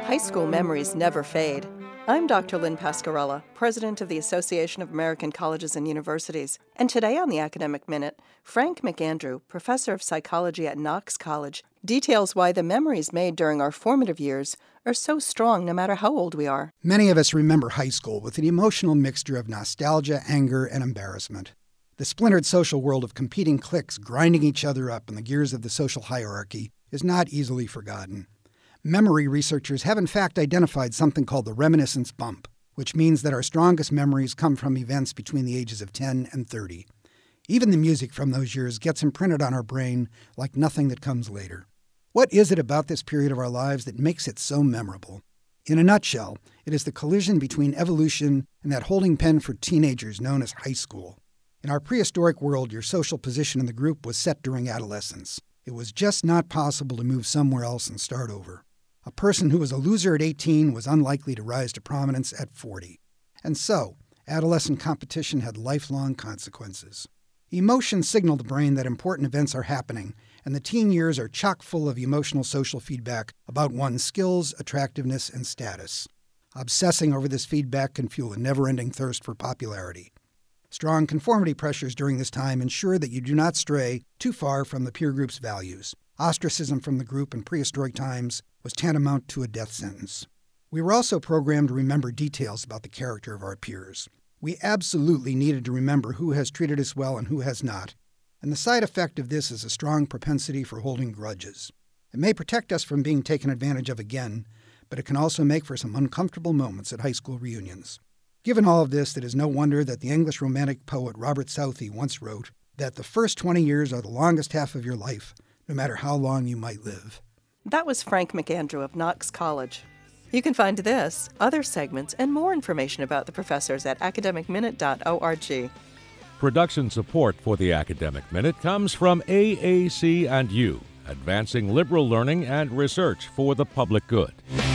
High school memories never fade. I'm Dr. Lynn Pascarella, president of the Association of American Colleges and Universities, and today on the Academic Minute, Frank McAndrew, professor of psychology at Knox College, details why the memories made during our formative years are so strong no matter how old we are. Many of us remember high school with an emotional mixture of nostalgia, anger, and embarrassment. The splintered social world of competing cliques grinding each other up in the gears of the social hierarchy is not easily forgotten. Memory researchers have in fact identified something called the reminiscence bump, which means that our strongest memories come from events between the ages of 10 and 30. Even the music from those years gets imprinted on our brain like nothing that comes later. What is it about this period of our lives that makes it so memorable? In a nutshell, it is the collision between evolution and that holding pen for teenagers known as high school. In our prehistoric world, your social position in the group was set during adolescence. It was just not possible to move somewhere else and start over. A person who was a loser at 18 was unlikely to rise to prominence at 40. And so, adolescent competition had lifelong consequences. Emotions signal the brain that important events are happening, and the teen years are chock full of emotional social feedback about one's skills, attractiveness, and status. Obsessing over this feedback can fuel a never-ending thirst for popularity. Strong conformity pressures during this time ensure that you do not stray too far from the peer group's values. Ostracism from the group in prehistoric times was tantamount to a death sentence. We were also programmed to remember details about the character of our peers. We absolutely needed to remember who has treated us well and who has not. And the side effect of this is a strong propensity for holding grudges. It may protect us from being taken advantage of again, but it can also make for some uncomfortable moments at high school reunions. Given all of this, it is no wonder that the English Romantic poet Robert Southey once wrote that the first 20 years are the longest half of your life, no matter how long you might live. That was Frank McAndrew of Knox College. You can find this, other segments, and more information about the professors at academicminute.org. Production support for the Academic Minute comes from AAC&U, advancing liberal learning and research for the public good.